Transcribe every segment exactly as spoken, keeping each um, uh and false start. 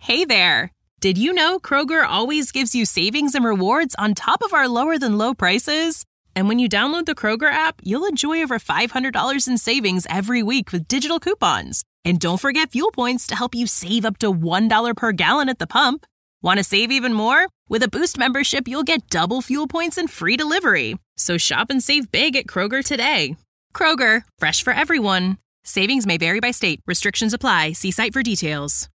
Hey there! Did you know Kroger always gives you savings and rewards on top of our lower-than-low prices? And when you download the Kroger app, you'll enjoy over five hundred dollars in savings every week with digital coupons. And don't forget fuel points to help you save up to one dollar per gallon at the pump. Want to save even more? With a Boost membership, you'll get double fuel points and free delivery. So shop and save big at Kroger today. Kroger, fresh for everyone. Savings may vary by state. Restrictions apply. See site for details.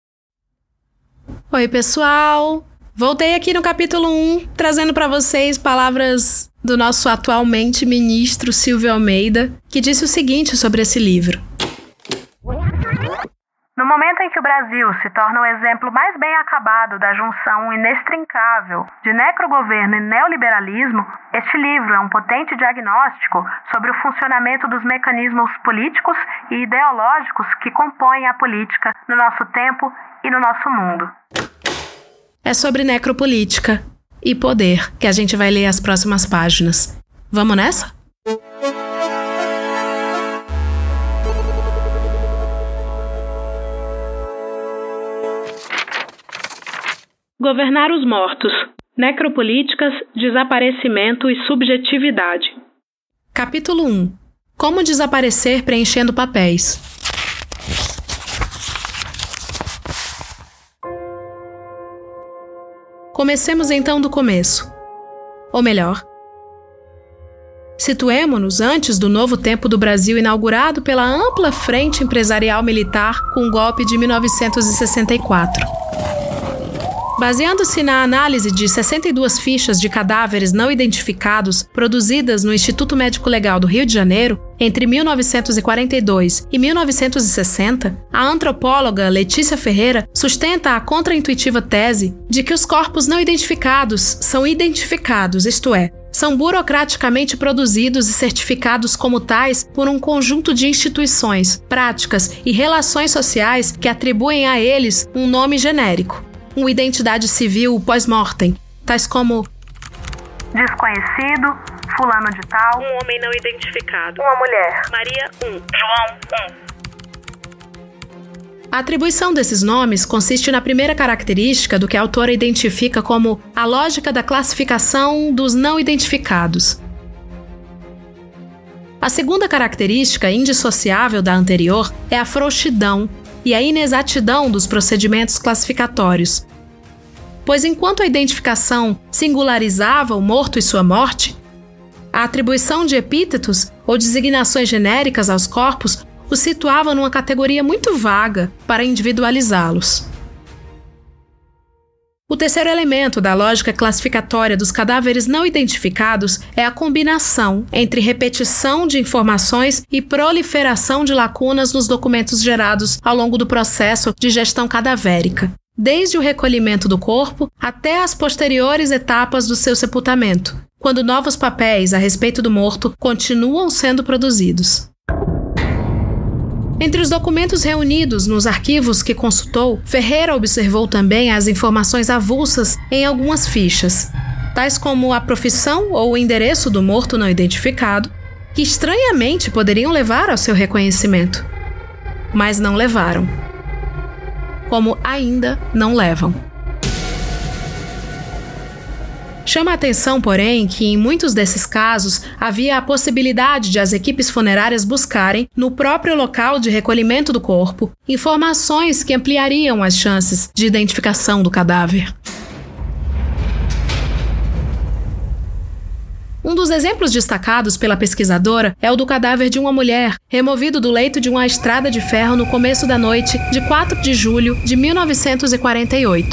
Oi, pessoal! Voltei aqui no capítulo um, trazendo para vocês palavras do nosso atualmente ministro Silvio Almeida, que disse o seguinte sobre esse livro. No momento em que o Brasil se torna o exemplo mais bem acabado da junção inextrincável de necrogoverno e neoliberalismo, este livro é um potente diagnóstico sobre o funcionamento dos mecanismos políticos e ideológicos que compõem a política no nosso tempo e no nosso mundo. É sobre necropolítica e poder que a gente vai ler as próximas páginas. Vamos nessa? Governar os mortos. Necropolíticas, desaparecimento e subjetividade. Capítulo um. Como desaparecer preenchendo papéis. Comecemos então do começo. Ou melhor, situemo-nos antes do novo tempo do Brasil inaugurado pela ampla frente empresarial militar com o golpe de mil novecentos e sessenta e quatro. Baseando-se na análise de sessenta e duas fichas de cadáveres não identificados produzidas no Instituto Médico Legal do Rio de Janeiro, entre mil novecentos e quarenta e dois e mil novecentos e sessenta, a antropóloga Letícia Ferreira sustenta a contraintuitiva tese de que os corpos não identificados são identificados, isto é, são burocraticamente produzidos e certificados como tais por um conjunto de instituições, práticas e relações sociais que atribuem a eles um nome genérico. Uma identidade civil pós-mortem, tais como desconhecido, fulano de tal, um homem não identificado, uma mulher, Maria um, João um. A atribuição desses nomes consiste na primeira característica do que a autora identifica como a lógica da classificação dos não identificados. A segunda característica indissociável da anterior é a frouxidão e a inexatidão dos procedimentos classificatórios, pois enquanto a identificação singularizava o morto e sua morte, a atribuição de epítetos ou designações genéricas aos corpos os situava numa categoria muito vaga para individualizá-los. O terceiro elemento da lógica classificatória dos cadáveres não identificados é a combinação entre repetição de informações e proliferação de lacunas nos documentos gerados ao longo do processo de gestão cadavérica, desde o recolhimento do corpo até as posteriores etapas do seu sepultamento, quando novos papéis a respeito do morto continuam sendo produzidos. Entre os documentos reunidos nos arquivos que consultou, Ferreira observou também as informações avulsas em algumas fichas, tais como a profissão ou o endereço do morto não identificado, que estranhamente poderiam levar ao seu reconhecimento, mas não levaram. Como ainda não levam. Chama a atenção, porém, que em muitos desses casos havia a possibilidade de as equipes funerárias buscarem, no próprio local de recolhimento do corpo, informações que ampliariam as chances de identificação do cadáver. Um dos exemplos destacados pela pesquisadora é o do cadáver de uma mulher, removido do leito de uma estrada de ferro no começo da noite de quatro de julho de mil novecentos e quarenta e oito.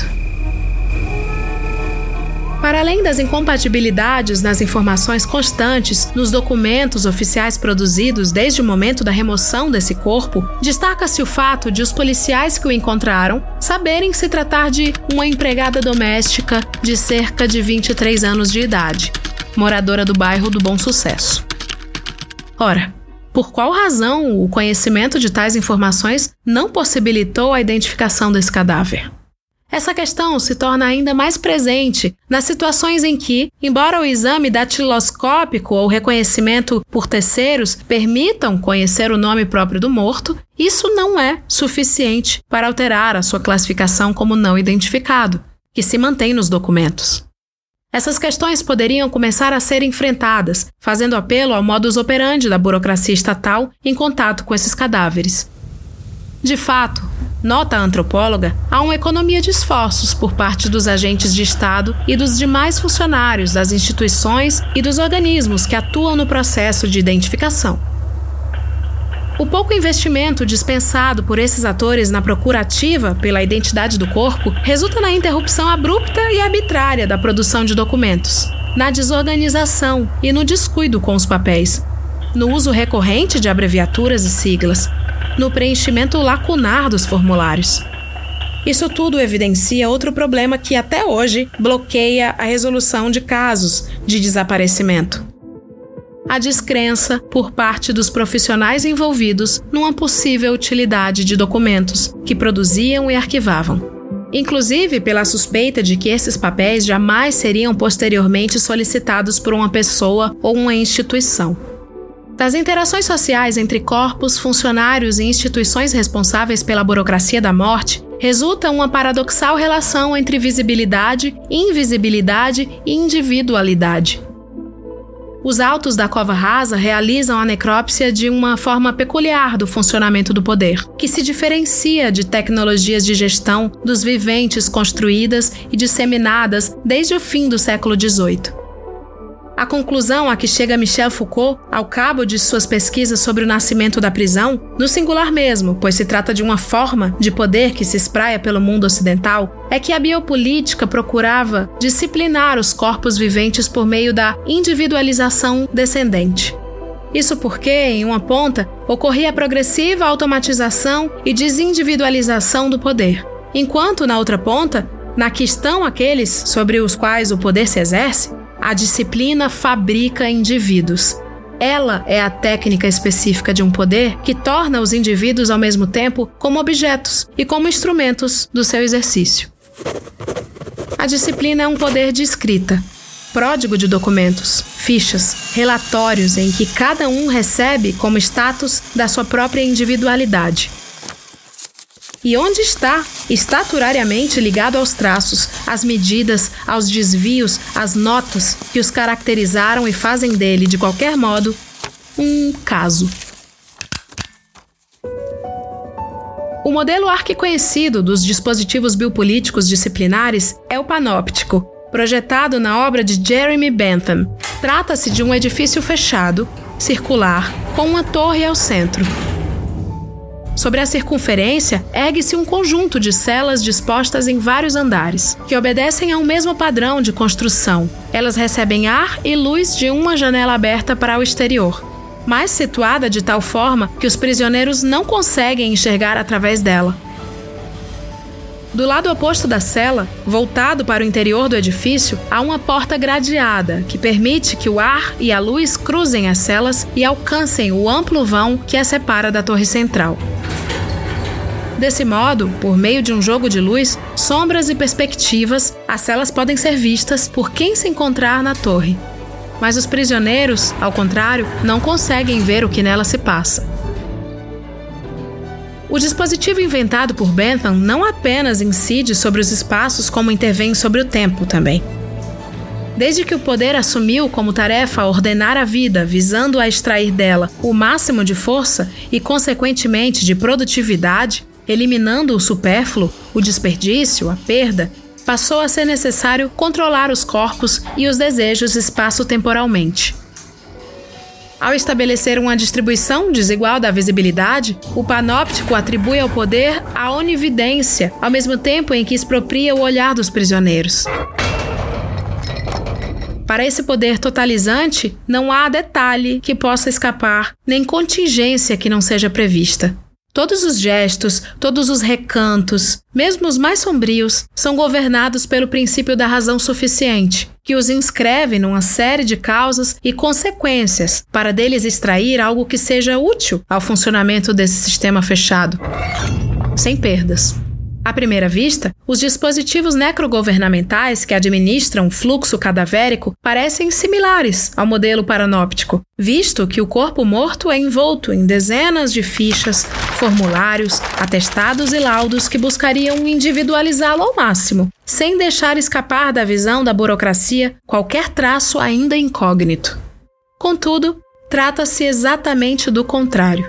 Para além das incompatibilidades nas informações constantes nos documentos oficiais produzidos desde o momento da remoção desse corpo, destaca-se o fato de os policiais que o encontraram saberem se tratar de uma empregada doméstica de cerca de vinte e três anos de idade, moradora do bairro do Bom Sucesso. Ora, por qual razão o conhecimento de tais informações não possibilitou a identificação desse cadáver? Essa questão se torna ainda mais presente nas situações em que, embora o exame datiloscópico ou reconhecimento por terceiros permitam conhecer o nome próprio do morto, isso não é suficiente para alterar a sua classificação como não identificado, que se mantém nos documentos. Essas questões poderiam começar a ser enfrentadas, fazendo apelo ao modus operandi da burocracia estatal em contato com esses cadáveres. De fato, nota a antropóloga, há uma economia de esforços por parte dos agentes de Estado e dos demais funcionários das instituições e dos organismos que atuam no processo de identificação. O pouco investimento dispensado por esses atores na procura ativa pela identidade do corpo resulta na interrupção abrupta e arbitrária da produção de documentos, na desorganização e no descuido com os papéis, no uso recorrente de abreviaturas e siglas, no preenchimento lacunar dos formulários. Isso tudo evidencia outro problema que até hoje bloqueia a resolução de casos de desaparecimento: a descrença por parte dos profissionais envolvidos numa possível utilidade de documentos que produziam e arquivavam, inclusive pela suspeita de que esses papéis jamais seriam posteriormente solicitados por uma pessoa ou uma instituição. Das interações sociais entre corpos, funcionários e instituições responsáveis pela burocracia da morte, resulta uma paradoxal relação entre visibilidade, invisibilidade e individualidade. Os autos da cova rasa realizam a necrópsia de uma forma peculiar do funcionamento do poder, que se diferencia de tecnologias de gestão dos viventes construídas e disseminadas desde o fim do século dezoito. A conclusão a que chega Michel Foucault, ao cabo de suas pesquisas sobre o nascimento da prisão, no singular mesmo, pois se trata de uma forma de poder que se espraia pelo mundo ocidental, é que a biopolítica procurava disciplinar os corpos viventes por meio da individualização descendente. Isso porque, em uma ponta, ocorria a progressiva automatização e desindividualização do poder, enquanto na outra ponta, na que estão aqueles sobre os quais o poder se exerce, a disciplina fabrica indivíduos. Ela é a técnica específica de um poder que torna os indivíduos ao mesmo tempo como objetos e como instrumentos do seu exercício. A disciplina é um poder de escrita, pródigo de documentos, fichas, relatórios em que cada um recebe como status da sua própria individualidade. E onde está, estatutariamente ligado aos traços, às medidas, aos desvios, às notas que os caracterizaram e fazem dele, de qualquer modo, um caso. O modelo arquiconhecido dos dispositivos biopolíticos disciplinares é o panóptico, projetado na obra de Jeremy Bentham. Trata-se de um edifício fechado, circular, com uma torre ao centro. Sobre a circunferência, ergue-se um conjunto de celas dispostas em vários andares, que obedecem a um mesmo padrão de construção. Elas recebem ar e luz de uma janela aberta para o exterior, mas situada de tal forma que os prisioneiros não conseguem enxergar através dela. Do lado oposto da cela, voltado para o interior do edifício, há uma porta gradeada que permite que o ar e a luz cruzem as celas e alcancem o amplo vão que a separa da torre central. Desse modo, por meio de um jogo de luz, sombras e perspectivas, as celas podem ser vistas por quem se encontrar na torre. Mas os prisioneiros, ao contrário, não conseguem ver o que nela se passa. O dispositivo inventado por Bentham não apenas incide sobre os espaços, como intervém sobre o tempo também. Desde que o poder assumiu como tarefa ordenar a vida, visando a extrair dela o máximo de força e, consequentemente, de produtividade, eliminando o supérfluo, o desperdício, a perda, passou a ser necessário controlar os corpos e os desejos espaço-temporalmente. Ao estabelecer uma distribuição desigual da visibilidade, o panóptico atribui ao poder a onividência, ao mesmo tempo em que expropria o olhar dos prisioneiros. Para esse poder totalizante, não há detalhe que possa escapar, nem contingência que não seja prevista. Todos os gestos, todos os recantos, mesmo os mais sombrios, são governados pelo princípio da razão suficiente, que os inscreve numa série de causas e consequências para deles extrair algo que seja útil ao funcionamento desse sistema fechado, sem perdas. À primeira vista, os dispositivos necrogovernamentais que administram o fluxo cadavérico parecem similares ao modelo paranóptico, visto que o corpo morto é envolto em dezenas de fichas, formulários, atestados e laudos que buscariam individualizá-lo ao máximo, sem deixar escapar da visão da burocracia qualquer traço ainda incógnito. Contudo, trata-se exatamente do contrário.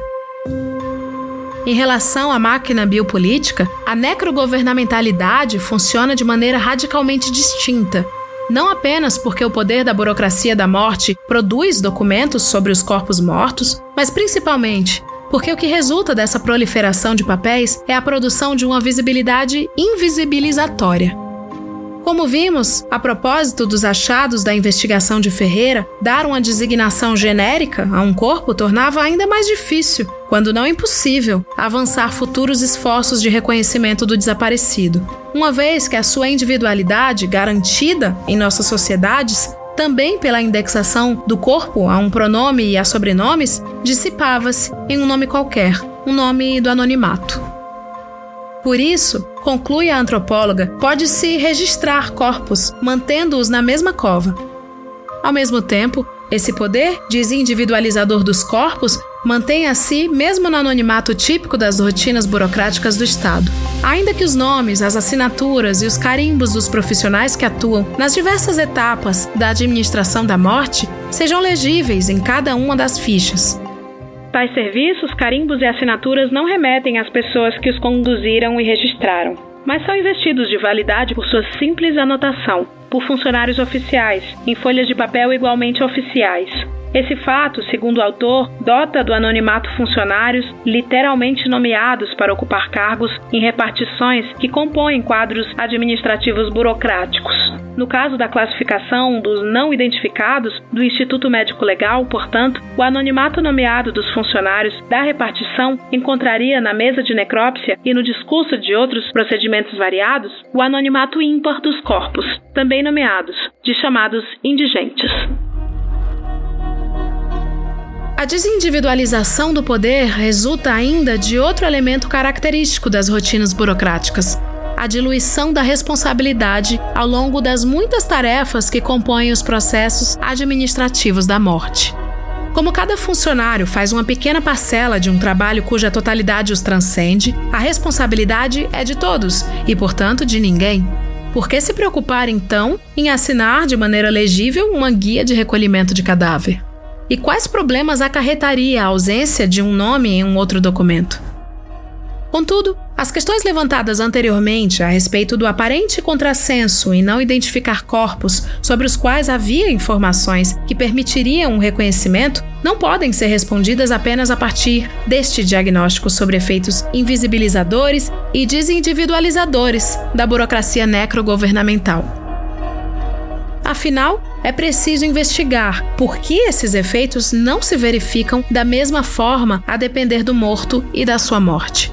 Em relação à máquina biopolítica, a necrogovernamentalidade funciona de maneira radicalmente distinta, não apenas porque o poder da burocracia da morte produz documentos sobre os corpos mortos, mas principalmente porque o que resulta dessa proliferação de papéis é a produção de uma visibilidade invisibilizatória. Como vimos, a propósito dos achados da investigação de Ferreira, dar uma designação genérica a um corpo tornava ainda mais difícil, quando não impossível, avançar futuros esforços de reconhecimento do desaparecido, uma vez que a sua individualidade, garantida em nossas sociedades, também pela indexação do corpo a um pronome e a sobrenomes, dissipava-se em um nome qualquer, um nome do anonimato. Por isso, conclui a antropóloga, pode-se registrar corpos, mantendo-os na mesma cova. Ao mesmo tempo, esse poder desindividualizador dos corpos mantém a si mesmo no anonimato típico das rotinas burocráticas do Estado. Ainda que os nomes, as assinaturas e os carimbos dos profissionais que atuam nas diversas etapas da administração da morte sejam legíveis em cada uma das fichas. Tais serviços, carimbos e assinaturas não remetem às pessoas que os conduziram e registraram, mas são investidos de validade por sua simples anotação, por funcionários oficiais, em folhas de papel igualmente oficiais. Esse fato, segundo o autor, dota do anonimato funcionários literalmente nomeados para ocupar cargos em repartições que compõem quadros administrativos burocráticos. No caso da classificação dos não identificados do Instituto Médico Legal, portanto, o anonimato nomeado dos funcionários da repartição encontraria na mesa de necrópsia e no discurso de outros procedimentos variados o anonimato ímpar dos corpos, também nomeados, de chamados indigentes. A desindividualização do poder resulta ainda de outro elemento característico das rotinas burocráticas: a diluição da responsabilidade ao longo das muitas tarefas que compõem os processos administrativos da morte. Como cada funcionário faz uma pequena parcela de um trabalho cuja totalidade os transcende, a responsabilidade é de todos e, portanto, de ninguém. Por que se preocupar, então, em assinar de maneira legível uma guia de recolhimento de cadáver? E quais problemas acarretaria a ausência de um nome em um outro documento? Contudo, as questões levantadas anteriormente a respeito do aparente contrassenso em não identificar corpos sobre os quais havia informações que permitiriam um reconhecimento não podem ser respondidas apenas a partir deste diagnóstico sobre efeitos invisibilizadores e desindividualizadores da burocracia necrogovernamental. Afinal, é preciso investigar por que esses efeitos não se verificam da mesma forma a depender do morto e da sua morte.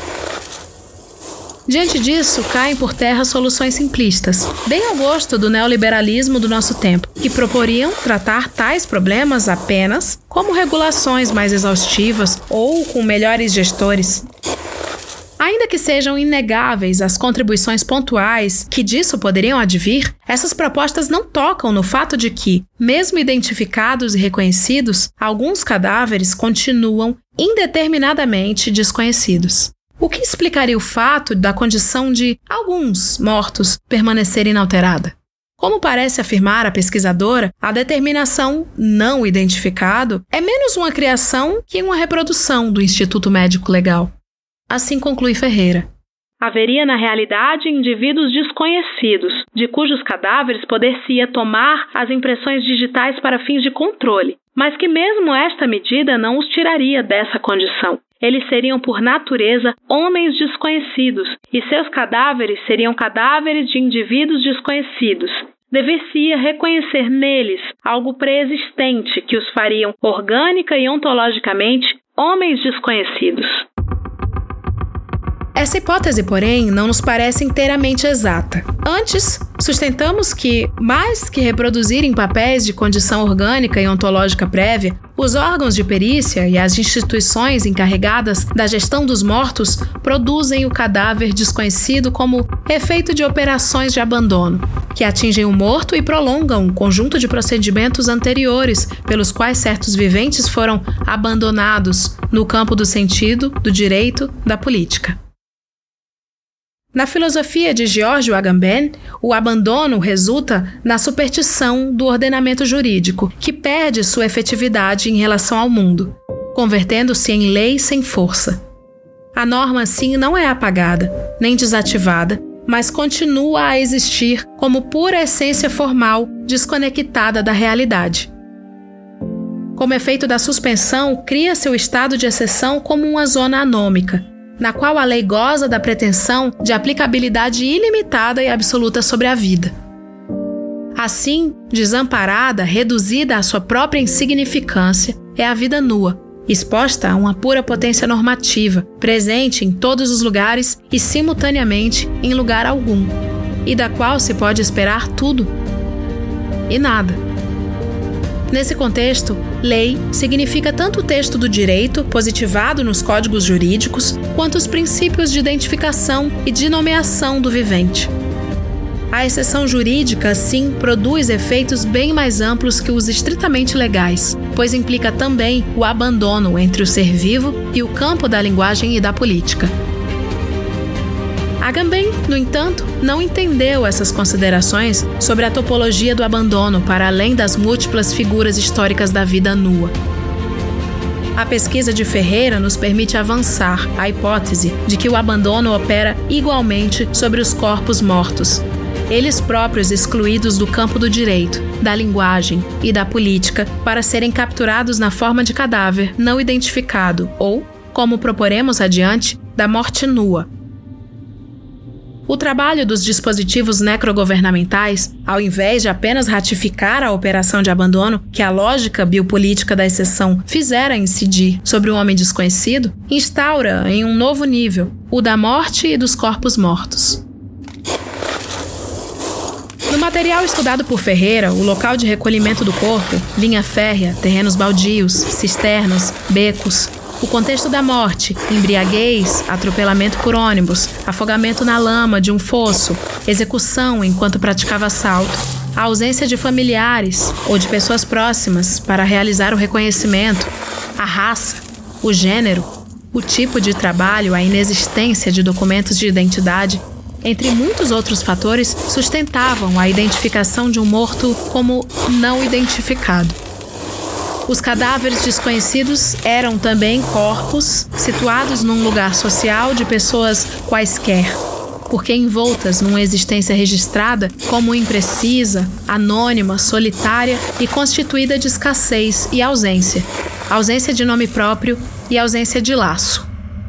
Diante disso, caem por terra soluções simplistas, bem ao gosto do neoliberalismo do nosso tempo, que proporiam tratar tais problemas apenas como regulações mais exaustivas ou com melhores gestores. Ainda que sejam inegáveis as contribuições pontuais que disso poderiam advir, essas propostas não tocam no fato de que, mesmo identificados e reconhecidos, alguns cadáveres continuam indeterminadamente desconhecidos. O que explicaria o fato da condição de alguns mortos permanecer inalterada? Como parece afirmar a pesquisadora, a determinação não identificado é menos uma criação que uma reprodução do Instituto Médico Legal. Assim conclui Ferreira. Haveria na realidade indivíduos desconhecidos, de cujos cadáveres poder-se-ia tomar as impressões digitais para fins de controle, mas que mesmo esta medida não os tiraria dessa condição. Eles seriam por natureza homens desconhecidos, e seus cadáveres seriam cadáveres de indivíduos desconhecidos. Dever-se-ia reconhecer neles algo preexistente que os fariam orgânica e ontologicamente homens desconhecidos. Essa hipótese, porém, não nos parece inteiramente exata. Antes, sustentamos que, mais que reproduzirem papéis de condição orgânica e ontológica prévia, os órgãos de perícia e as instituições encarregadas da gestão dos mortos produzem o cadáver desconhecido como efeito de operações de abandono, que atingem o morto e prolongam um conjunto de procedimentos anteriores pelos quais certos viventes foram abandonados no campo do sentido, do direito, da política. Na filosofia de Giorgio Agamben, o abandono resulta na superstição do ordenamento jurídico, que perde sua efetividade em relação ao mundo, convertendo-se em lei sem força. A norma, assim, não é apagada, nem desativada, mas continua a existir como pura essência formal, desconectada da realidade. Como efeito da suspensão, cria-se o estado de exceção como uma zona anômica, na qual a lei goza da pretensão de aplicabilidade ilimitada e absoluta sobre a vida. Assim, desamparada, reduzida à sua própria insignificância, é a vida nua, exposta a uma pura potência normativa, presente em todos os lugares e simultaneamente em lugar algum, e da qual se pode esperar tudo e nada. Nesse contexto, lei significa tanto o texto do direito, positivado nos códigos jurídicos, quanto os princípios de identificação e de nomeação do vivente. A exceção jurídica, assim, produz efeitos bem mais amplos que os estritamente legais, pois implica também o abandono entre o ser vivo e o campo da linguagem e da política. Agamben, no entanto, não entendeu essas considerações sobre a topologia do abandono para além das múltiplas figuras históricas da vida nua. A pesquisa de Ferreira nos permite avançar a hipótese de que o abandono opera igualmente sobre os corpos mortos, eles próprios excluídos do campo do direito, da linguagem e da política para serem capturados na forma de cadáver não identificado ou, como proporemos adiante, da morte nua. O trabalho dos dispositivos necrogovernamentais, ao invés de apenas ratificar a operação de abandono que a lógica biopolítica da exceção fizera incidir sobre o homem desconhecido, instaura em um novo nível, o da morte e dos corpos mortos. No material estudado por Ferreira, o local de recolhimento do corpo, linha férrea, terrenos baldios, cisternas, becos, o contexto da morte, embriaguez, atropelamento por ônibus, afogamento na lama de um fosso, execução enquanto praticava assalto, a ausência de familiares ou de pessoas próximas para realizar o reconhecimento, a raça, o gênero, o tipo de trabalho, a inexistência de documentos de identidade, entre muitos outros fatores, sustentavam a identificação de um morto como não identificado. Os cadáveres desconhecidos eram também corpos situados num lugar social de pessoas quaisquer, porque envoltas numa existência registrada como imprecisa, anônima, solitária e constituída de escassez e ausência, ausência de nome próprio e ausência de laço.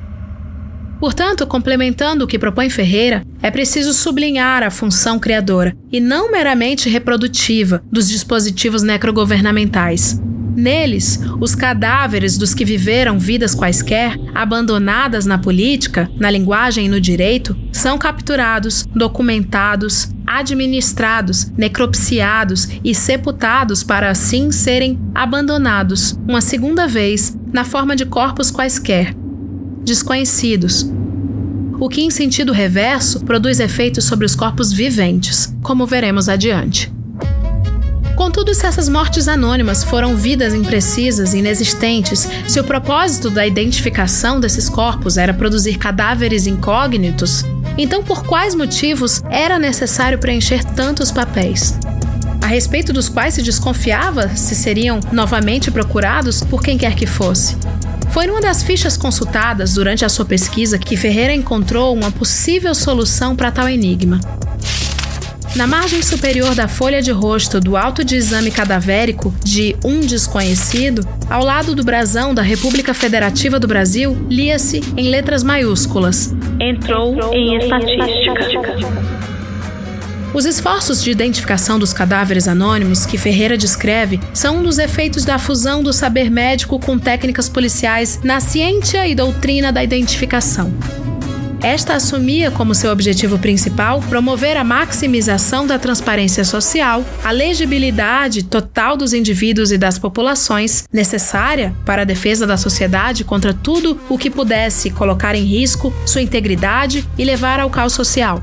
Portanto, complementando o que propõe Ferreira, é preciso sublinhar a função criadora, e não meramente reprodutiva, dos dispositivos necrogovernamentais. Neles, os cadáveres dos que viveram vidas quaisquer, abandonadas na política, na linguagem e no direito, são capturados, documentados, administrados, necropsiados e sepultados para assim serem abandonados, uma segunda vez, na forma de corpos quaisquer, desconhecidos, o que em sentido reverso produz efeitos sobre os corpos viventes, como veremos adiante. Contudo, se essas mortes anônimas foram vidas imprecisas e inexistentes, se o propósito da identificação desses corpos era produzir cadáveres incógnitos, então por quais motivos era necessário preencher tantos papéis? A respeito dos quais se desconfiava se seriam novamente procurados por quem quer que fosse. Foi numa das fichas consultadas durante a sua pesquisa que Ferreira encontrou uma possível solução para tal enigma. Na margem superior da folha de rosto do auto de exame cadavérico de um desconhecido, ao lado do brasão da República Federativa do Brasil, lia-se em letras maiúsculas: "Entrou em estatística". Os esforços de identificação dos cadáveres anônimos que Ferreira descreve são um dos efeitos da fusão do saber médico com técnicas policiais na ciência e doutrina da identificação. Esta assumia como seu objetivo principal promover a maximização da transparência social, a legibilidade total dos indivíduos e das populações, necessária para a defesa da sociedade contra tudo o que pudesse colocar em risco sua integridade e levar ao caos social.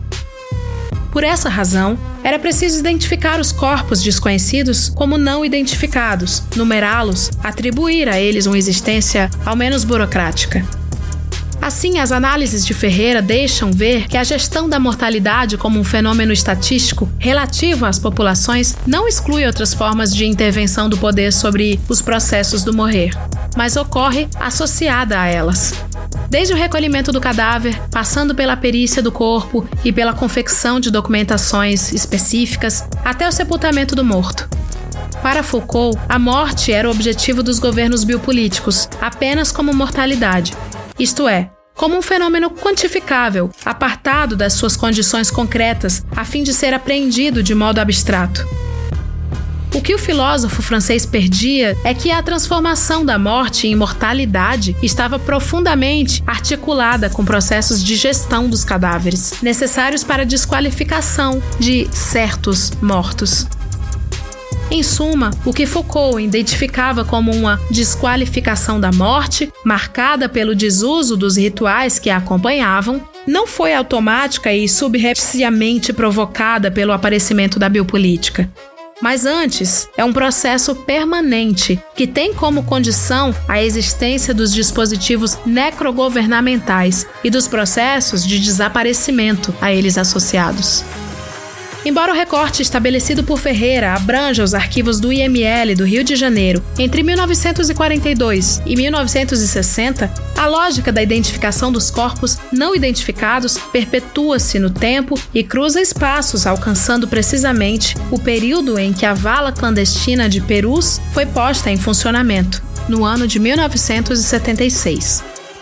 Por essa razão, era preciso identificar os corpos desconhecidos como não identificados, numerá-los, atribuir a eles uma existência ao menos burocrática. Assim, as análises de Ferreira deixam ver que a gestão da mortalidade como um fenômeno estatístico relativo às populações não exclui outras formas de intervenção do poder sobre os processos do morrer, mas ocorre associada a elas. Desde o recolhimento do cadáver, passando pela perícia do corpo e pela confecção de documentações específicas, até o sepultamento do morto. Para Foucault, a morte era o objetivo dos governos biopolíticos, apenas como mortalidade. Isto é, como um fenômeno quantificável, apartado das suas condições concretas, a fim de ser apreendido de modo abstrato. O que o filósofo francês perdia é que a transformação da morte em mortalidade estava profundamente articulada com processos de gestão dos cadáveres, necessários para a desqualificação de certos mortos. Em suma, o que Foucault identificava como uma desqualificação da morte, marcada pelo desuso dos rituais que a acompanhavam, não foi automática e subrepticiamente provocada pelo aparecimento da biopolítica. Mas antes, é um processo permanente que tem como condição a existência dos dispositivos necrogovernamentais e dos processos de desaparecimento a eles associados. Embora o recorte estabelecido por Ferreira abranja os arquivos do I M L do Rio de Janeiro entre mil novecentos e quarenta e dois e mil novecentos e sessenta, a lógica da identificação dos corpos não identificados perpetua-se no tempo e cruza espaços, alcançando precisamente o período em que a vala clandestina de Perus foi posta em funcionamento, no ano de mil novecentos e setenta e seis.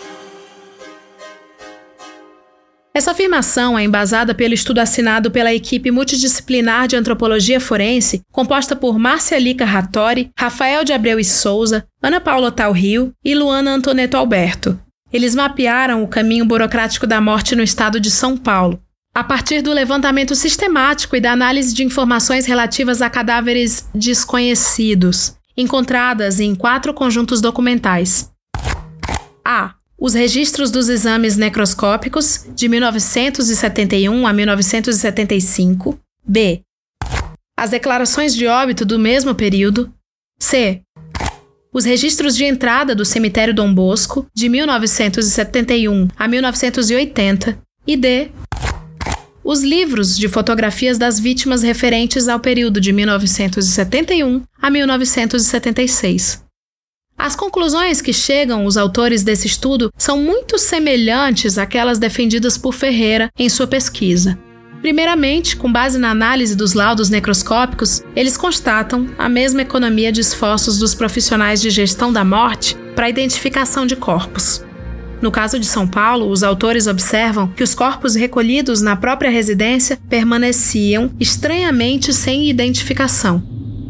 Essa afirmação é embasada pelo estudo assinado pela equipe multidisciplinar de antropologia forense, composta por Márcia Lica Rattori, Rafael de Abreu e Souza, Ana Paula Ottal Rio e Luana Antoneto Alberto. Eles mapearam o caminho burocrático da morte no estado de São Paulo, a partir do levantamento sistemático e da análise de informações relativas a cadáveres desconhecidos, encontradas em quatro conjuntos documentais. A. Os registros dos exames necroscópicos de mil novecentos e setenta e um a mil novecentos e setenta e cinco. B. As declarações de óbito do mesmo período. C. Os registros de entrada do cemitério Dom Bosco de mil novecentos e setenta e um a mil novecentos e oitenta. E D. Os livros de fotografias das vítimas referentes ao período de mil novecentos e setenta e um a mil novecentos e setenta e seis. As conclusões que chegam os autores desse estudo são muito semelhantes àquelas defendidas por Ferreira em sua pesquisa. Primeiramente, com base na análise dos laudos necroscópicos, eles constatam a mesma economia de esforços dos profissionais de gestão da morte para a identificação de corpos. No caso de São Paulo, os autores observam que os corpos recolhidos na própria residência permaneciam estranhamente sem identificação.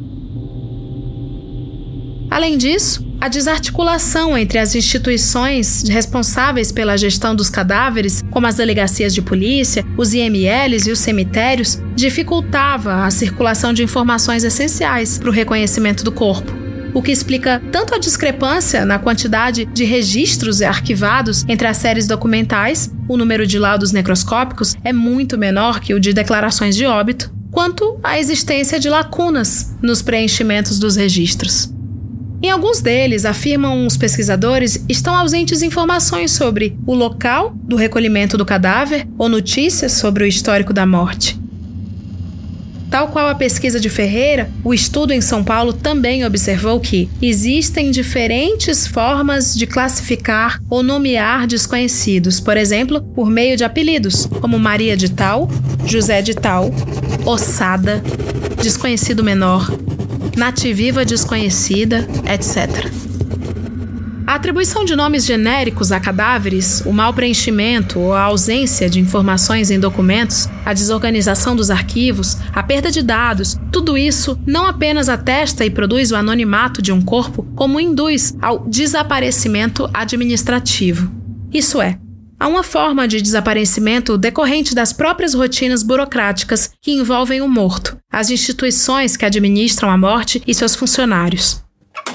Além disso, a desarticulação entre as instituições responsáveis pela gestão dos cadáveres, como as delegacias de polícia, os I M Ls e os cemitérios, dificultava a circulação de informações essenciais para o reconhecimento do corpo, o que explica tanto a discrepância na quantidade de registros arquivados entre as séries documentais, o número de laudos necroscópicos é muito menor que o de declarações de óbito, quanto a existência de lacunas nos preenchimentos dos registros. Em alguns deles, afirmam os pesquisadores, estão ausentes informações sobre o local do recolhimento do cadáver ou notícias sobre o histórico da morte. Tal qual a pesquisa de Ferreira, o estudo em São Paulo também observou que existem diferentes formas de classificar ou nomear desconhecidos, por exemplo, por meio de apelidos, como Maria de Tal, José de Tal, Ossada, desconhecido menor, nativiva desconhecida, etcétera. A atribuição de nomes genéricos a cadáveres, o mau preenchimento ou a ausência de informações em documentos, a desorganização dos arquivos, a perda de dados, tudo isso não apenas atesta e produz o anonimato de um corpo, como induz ao desaparecimento administrativo. Isso é, a uma forma de desaparecimento decorrente das próprias rotinas burocráticas que envolvem o morto, as instituições que administram a morte e seus funcionários.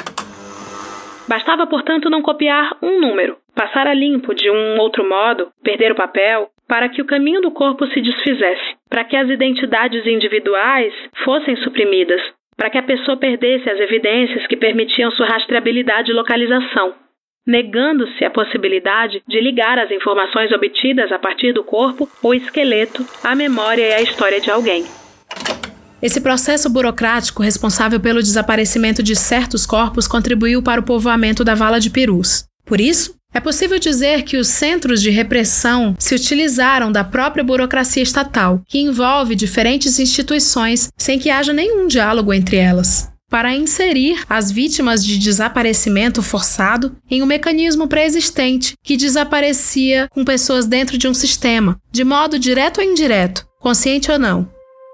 Bastava, portanto, não copiar um número, passar a limpo de um outro modo, perder o papel, para que o caminho do corpo se desfizesse, para que as identidades individuais fossem suprimidas, para que a pessoa perdesse as evidências que permitiam sua rastreabilidade e localização, negando-se a possibilidade de ligar as informações obtidas a partir do corpo ou esqueleto à memória e à história de alguém. Esse processo burocrático responsável pelo desaparecimento de certos corpos contribuiu para o povoamento da Vala de Perus. Por isso, é possível dizer que os centros de repressão se utilizaram da própria burocracia estatal, que envolve diferentes instituições sem que haja nenhum diálogo entre elas, para inserir as vítimas de desaparecimento forçado em um mecanismo pré-existente que desaparecia com pessoas dentro de um sistema, de modo direto ou indireto, consciente ou não.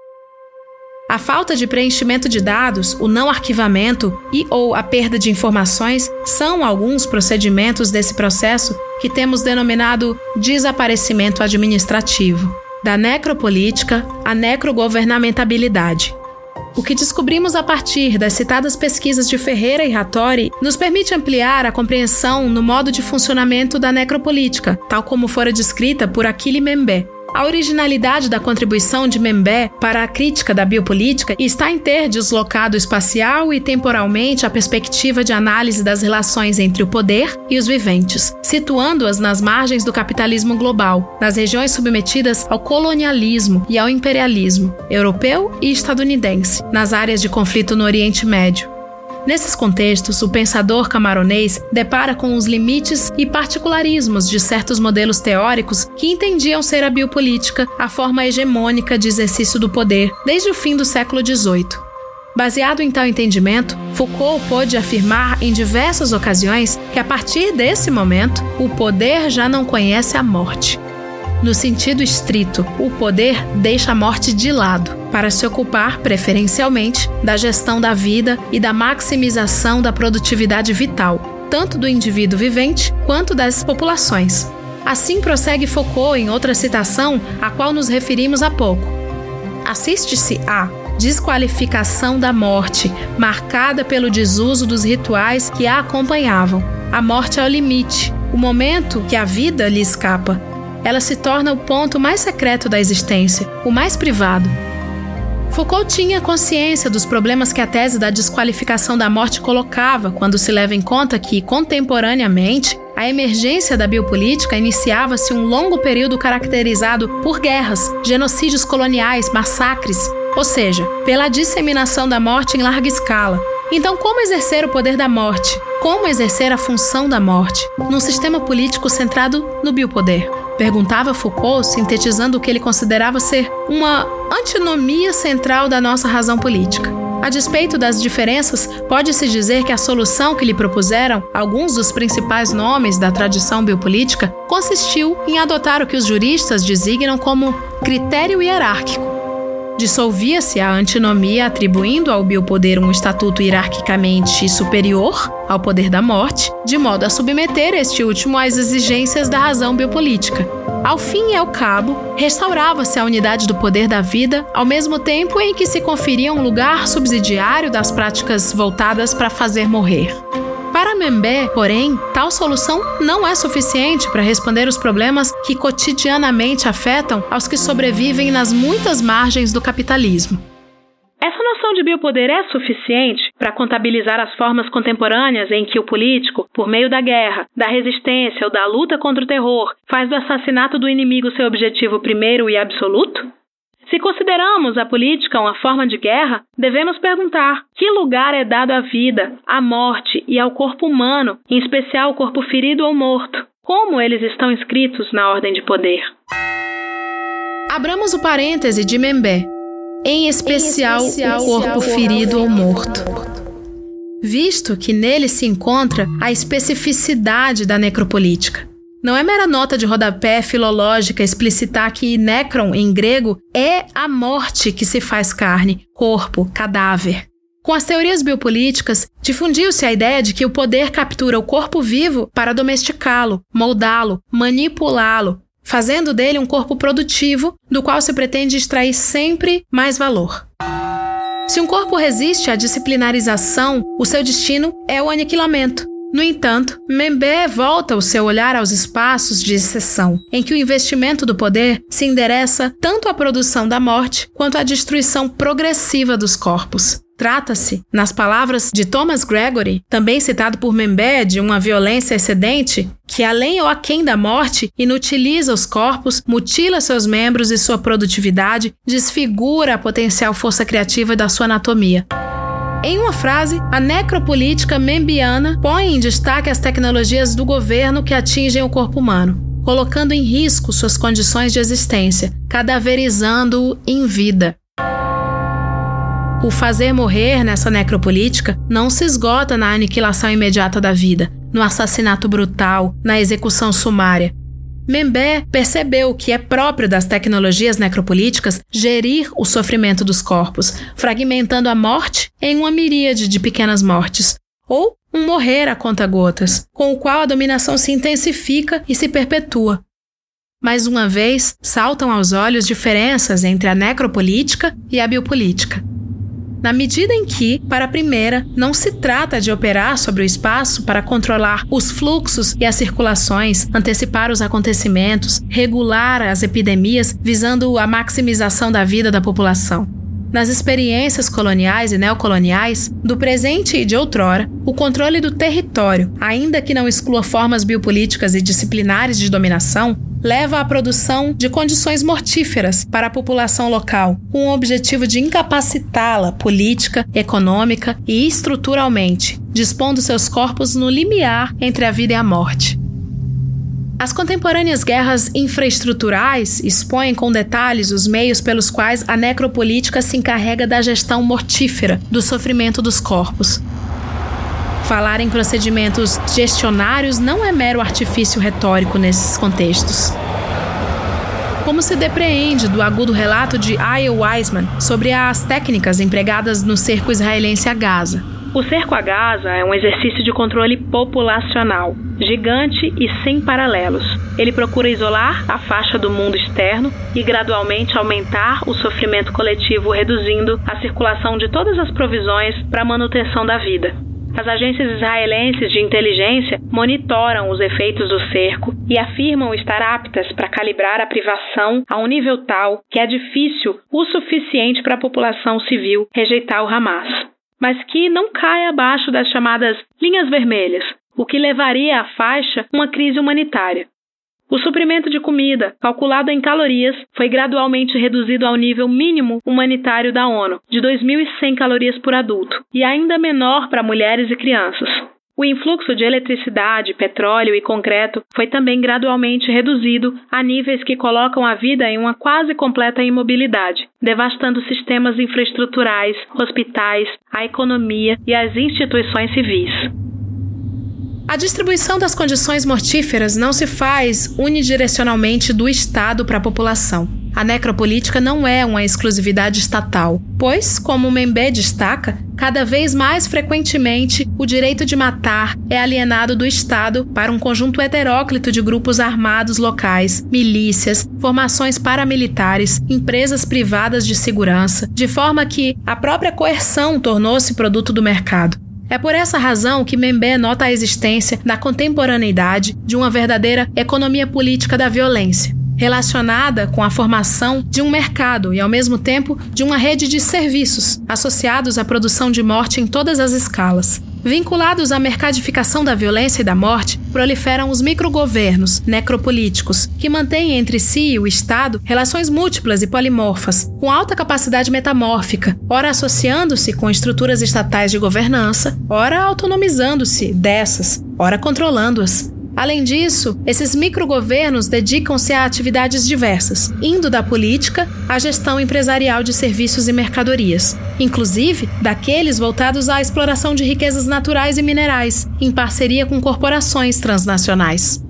A falta de preenchimento de dados, o não arquivamento e ou a perda de informações são alguns procedimentos desse processo que temos denominado desaparecimento administrativo, da necropolítica à necrogovernamentabilidade. O que descobrimos a partir das citadas pesquisas de Ferreira e Hattori nos permite ampliar a compreensão no modo de funcionamento da necropolítica, tal como fora descrita por Achille Mbembe. A originalidade da contribuição de Mbembe para a crítica da biopolítica está em ter deslocado espacial e temporalmente a perspectiva de análise das relações entre o poder e os viventes, situando-as nas margens do capitalismo global, nas regiões submetidas ao colonialismo e ao imperialismo, europeu e estadunidense, nas áreas de conflito no Oriente Médio. Nesses contextos, o pensador camaronês depara com os limites e particularismos de certos modelos teóricos que entendiam ser a biopolítica a forma hegemônica de exercício do poder desde o fim do século dezoito. Baseado em tal entendimento, Foucault pôde afirmar em diversas ocasiões que a partir desse momento, o poder já não conhece a morte. No sentido estrito, o poder deixa a morte de lado, para se ocupar, preferencialmente, da gestão da vida e da maximização da produtividade vital, tanto do indivíduo vivente quanto das populações. Assim prossegue Foucault em outra citação, à qual nos referimos há pouco. Assiste-se à desqualificação da morte, marcada pelo desuso dos rituais que a acompanhavam. A morte é o limite, o momento que a vida lhe escapa. Ela se torna o ponto mais secreto da existência, o mais privado. Foucault tinha consciência dos problemas que a tese da desqualificação da morte colocava quando se leva em conta que, contemporaneamente, a emergência da biopolítica iniciava-se um longo período caracterizado por guerras, genocídios coloniais, massacres, ou seja, pela disseminação da morte em larga escala. Então, como exercer o poder da morte? Como exercer a função da morte num sistema político centrado no biopoder? Perguntava Foucault, sintetizando o que ele considerava ser uma antinomia central da nossa razão política. A despeito das diferenças, pode-se dizer que a solução que lhe propuseram alguns dos principais nomes da tradição biopolítica consistiu em adotar o que os juristas designam como critério hierárquico. Dissolvia-se a antinomia atribuindo ao biopoder um estatuto hierarquicamente superior ao poder da morte, de modo a submeter este último às exigências da razão biopolítica. Ao fim e ao cabo, restaurava-se a unidade do poder da vida, ao mesmo tempo em que se conferia um lugar subsidiário das práticas voltadas para fazer morrer. Para Mbembe, porém, tal solução não é suficiente para responder os problemas que cotidianamente afetam aos que sobrevivem nas muitas margens do capitalismo. Essa noção de biopoder é suficiente para contabilizar as formas contemporâneas em que o político, por meio da guerra, da resistência ou da luta contra o terror, faz do assassinato do inimigo seu objetivo primeiro e absoluto? Se consideramos a política uma forma de guerra, devemos perguntar que lugar é dado à vida, à morte e ao corpo humano, em especial ao corpo ferido ou morto? Como eles estão inscritos na ordem de poder? Abramos o parêntese de Mbembe, em especial, em especial o corpo ferido ou morto, visto que nele se encontra a especificidade da necropolítica. Não é mera nota de rodapé filológica explicitar que necron, em grego, é a morte que se faz carne, corpo, cadáver. Com as teorias biopolíticas, difundiu-se a ideia de que o poder captura o corpo vivo para domesticá-lo, moldá-lo, manipulá-lo, fazendo dele um corpo produtivo do qual se pretende extrair sempre mais valor. Se um corpo resiste à disciplinarização, o seu destino é o aniquilamento. No entanto, Mbembe volta o seu olhar aos espaços de exceção, em que o investimento do poder se endereça tanto à produção da morte quanto à destruição progressiva dos corpos. Trata-se, nas palavras de Thomas Gregory, também citado por Mbembe, de uma violência excedente que, além ou aquém da morte, inutiliza os corpos, mutila seus membros e sua produtividade, desfigura a potencial força criativa da sua anatomia. Em uma frase, a necropolítica mbembiana põe em destaque as tecnologias do governo que atingem o corpo humano, colocando em risco suas condições de existência, cadaverizando-o em vida. O fazer morrer nessa necropolítica não se esgota na aniquilação imediata da vida, no assassinato brutal, na execução sumária. Mbembe percebeu que é próprio das tecnologias necropolíticas gerir o sofrimento dos corpos, fragmentando a morte em uma miríade de pequenas mortes, ou um morrer a conta-gotas, com o qual a dominação se intensifica e se perpetua. Mais uma vez, saltam aos olhos diferenças entre a necropolítica e a biopolítica. Na medida em que, para a primeira, não se trata de operar sobre o espaço para controlar os fluxos e as circulações, antecipar os acontecimentos, regular as epidemias, visando a maximização da vida da população. Nas experiências coloniais e neocoloniais, do presente e de outrora, o controle do território, ainda que não exclua formas biopolíticas e disciplinares de dominação, leva à produção de condições mortíferas para a população local, com o objetivo de incapacitá-la política, econômica e estruturalmente, dispondo seus corpos no limiar entre a vida e a morte. As contemporâneas guerras infraestruturais expõem com detalhes os meios pelos quais a necropolítica se encarrega da gestão mortífera do sofrimento dos corpos. Falar em procedimentos gestionários não é mero artifício retórico nesses contextos. Como se depreende do agudo relato de I. Wiseman sobre as técnicas empregadas no cerco israelense a Gaza. O cerco a Gaza é um exercício de controle populacional, gigante e sem paralelos. Ele procura isolar a faixa do mundo externo e gradualmente aumentar o sofrimento coletivo, reduzindo a circulação de todas as provisões para a manutenção da vida. As agências israelenses de inteligência monitoram os efeitos do cerco e afirmam estar aptas para calibrar a privação a um nível tal que é difícil o suficiente para a população civil rejeitar o Hamas, mas que não cai abaixo das chamadas linhas vermelhas, o que levaria à faixa uma crise humanitária. O suprimento de comida, calculado em calorias, foi gradualmente reduzido ao nível mínimo humanitário da ONU, de dois mil e cem calorias por adulto, e ainda menor para mulheres e crianças. O influxo de eletricidade, petróleo e concreto foi também gradualmente reduzido a níveis que colocam a vida em uma quase completa imobilidade, devastando sistemas infraestruturais, hospitais, a economia e as instituições civis. A distribuição das condições mortíferas não se faz unidirecionalmente do Estado para a população. A necropolítica não é uma exclusividade estatal, pois, como Mbembe destaca, cada vez mais frequentemente o direito de matar é alienado do Estado para um conjunto heteróclito de grupos armados locais, milícias, formações paramilitares, empresas privadas de segurança, de forma que a própria coerção tornou-se produto do mercado. É por essa razão que Mbembe nota a existência da contemporaneidade de uma verdadeira economia política da violência, relacionada com a formação de um mercado e, ao mesmo tempo, de uma rede de serviços associados à produção de morte em todas as escalas. Vinculados à mercadificação da violência e da morte, proliferam os microgovernos necropolíticos, que mantêm entre si e o Estado relações múltiplas e polimorfas, com alta capacidade metamórfica, ora associando-se com estruturas estatais de governança, ora autonomizando-se dessas, ora controlando-as. Além disso, esses microgovernos dedicam-se a atividades diversas, indo da política à gestão empresarial de serviços e mercadorias, inclusive daqueles voltados à exploração de riquezas naturais e minerais, em parceria com corporações transnacionais.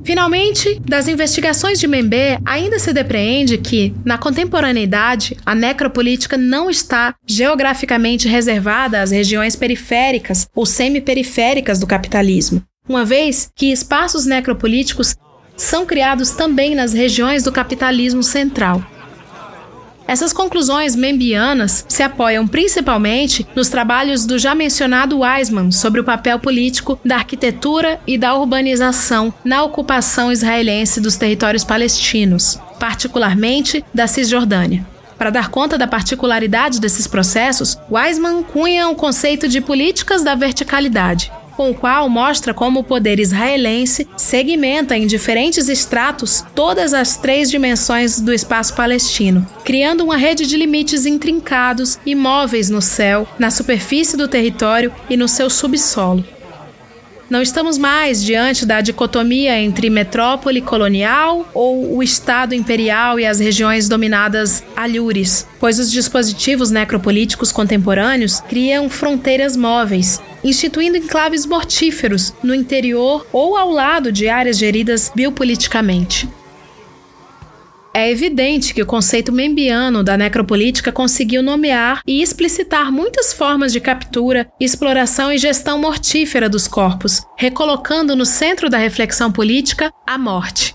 Finalmente, das investigações de Membê, ainda se depreende que, na contemporaneidade, a necropolítica não está geograficamente reservada às regiões periféricas ou semiperiféricas do capitalismo, uma vez que espaços necropolíticos são criados também nas regiões do capitalismo central. Essas conclusões membianas se apoiam principalmente nos trabalhos do já mencionado Weizmann sobre o papel político da arquitetura e da urbanização na ocupação israelense dos territórios palestinos, particularmente da Cisjordânia. Para dar conta da particularidade desses processos, Weizmann cunha o conceito de políticas da verticalidade, com o qual mostra como o poder israelense segmenta em diferentes estratos todas as três dimensões do espaço palestino, criando uma rede de limites intrincados e móveis no céu, na superfície do território e no seu subsolo. Não estamos mais diante da dicotomia entre metrópole colonial ou o Estado imperial e as regiões dominadas alhures, pois os dispositivos necropolíticos contemporâneos criam fronteiras móveis, instituindo enclaves mortíferos no interior ou ao lado de áreas geridas biopoliticamente. É evidente que o conceito membiano da necropolítica conseguiu nomear e explicitar muitas formas de captura, exploração e gestão mortífera dos corpos, recolocando no centro da reflexão política a morte,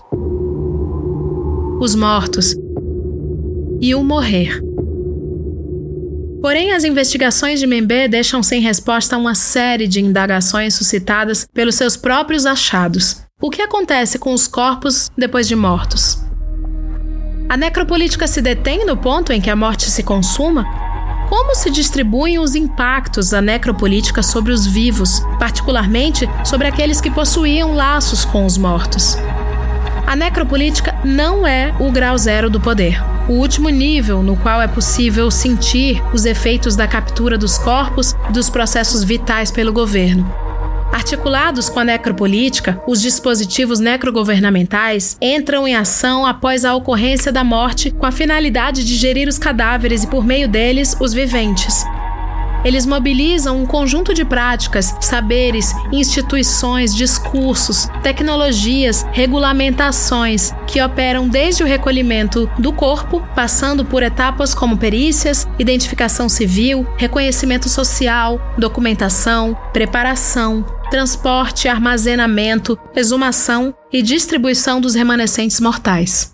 os mortos e o morrer. Porém, as investigações de Membê deixam sem resposta uma série de indagações suscitadas pelos seus próprios achados. O que acontece com os corpos depois de mortos? A necropolítica se detém no ponto em que a morte se consuma? Como se distribuem os impactos da necropolítica sobre os vivos, particularmente sobre aqueles que possuíam laços com os mortos? A necropolítica não é o grau zero do poder, o último nível no qual é possível sentir os efeitos da captura dos corpos e dos processos vitais pelo governo. Articulados com a necropolítica, os dispositivos necrogovernamentais entram em ação após a ocorrência da morte com a finalidade de gerir os cadáveres e, por meio deles, os viventes. Eles mobilizam um conjunto de práticas, saberes, instituições, discursos, tecnologias, regulamentações que operam desde o recolhimento do corpo, passando por etapas como perícias, identificação civil, reconhecimento social, documentação, preparação, transporte, armazenamento, exumação e distribuição dos remanescentes mortais.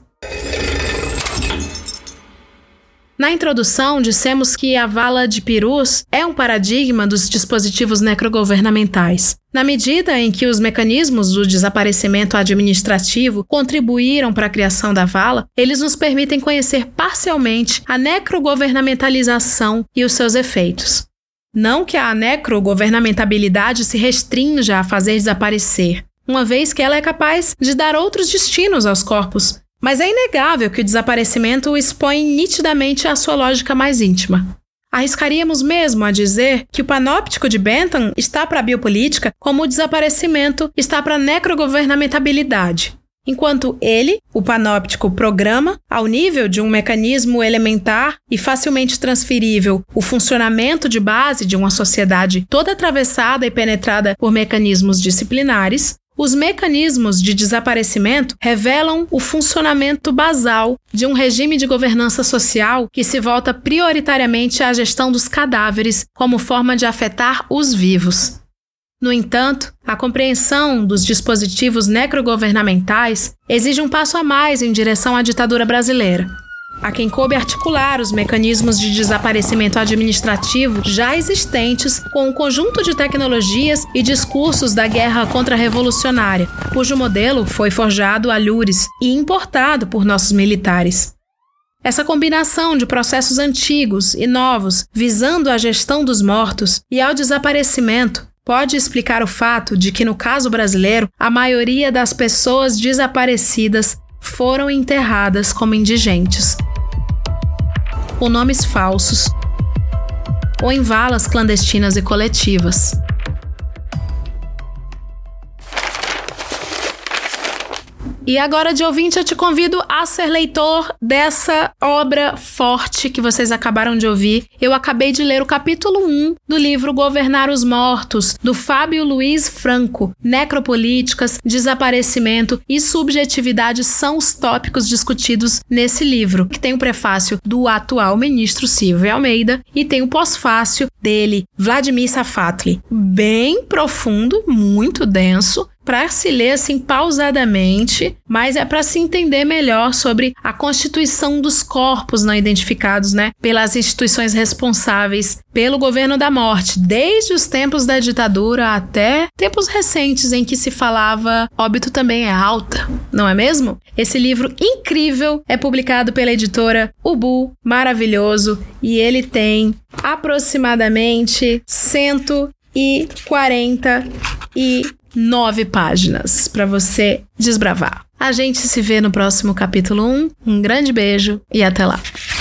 Na introdução, dissemos que a vala de Pirus é um paradigma dos dispositivos necrogovernamentais. Na medida em que os mecanismos do desaparecimento administrativo contribuíram para a criação da vala, eles nos permitem conhecer parcialmente a necrogovernamentalização e os seus efeitos. Não que a necrogovernamentabilidade se restrinja a fazer desaparecer, uma vez que ela é capaz de dar outros destinos aos corpos, mas é inegável que o desaparecimento expõe nitidamente a sua lógica mais íntima. Arriscaríamos mesmo a dizer que o panóptico de Bentham está para a biopolítica como o desaparecimento está para a necrogovernamentabilidade, enquanto ele, o panóptico, programa, ao nível de um mecanismo elementar e facilmente transferível, o funcionamento de base de uma sociedade toda atravessada e penetrada por mecanismos disciplinares. Os mecanismos de desaparecimento revelam o funcionamento basal de um regime de governança social que se volta prioritariamente à gestão dos cadáveres como forma de afetar os vivos. No entanto, a compreensão dos dispositivos necrogovernamentais exige um passo a mais em direção à ditadura brasileira, a quem coube articular os mecanismos de desaparecimento administrativo já existentes com um conjunto de tecnologias e discursos da guerra contra-revolucionária, cujo modelo foi forjado a alhures e importado por nossos militares. Essa combinação de processos antigos e novos visando a gestão dos mortos e ao desaparecimento pode explicar o fato de que, no caso brasileiro, a maioria das pessoas desaparecidas foram enterradas como indigentes, com nomes falsos, ou em valas clandestinas e coletivas. E agora, de ouvinte, eu te convido a ser leitor dessa obra forte que vocês acabaram de ouvir. Eu acabei de ler o capítulo um do livro Governar os Mortos, do Fábio Luiz Franco. Necropolíticas, desaparecimento e subjetividade são os tópicos discutidos nesse livro, que tem o prefácio do atual ministro Silvio Almeida e tem o pós-fácio dele, Vladimir Safatli. Bem profundo, muito denso, para se ler assim pausadamente, mas é para se entender melhor sobre a constituição dos corpos não identificados, né, pelas instituições responsáveis pelo governo da morte, desde os tempos da ditadura até tempos recentes em que se falava óbito também é alta, não é mesmo? Esse livro incrível é publicado pela editora Ubu, maravilhoso, e ele tem aproximadamente cento e quarenta e nove páginas para você desbravar. A gente se vê no próximo capítulo um. Um grande beijo e até lá.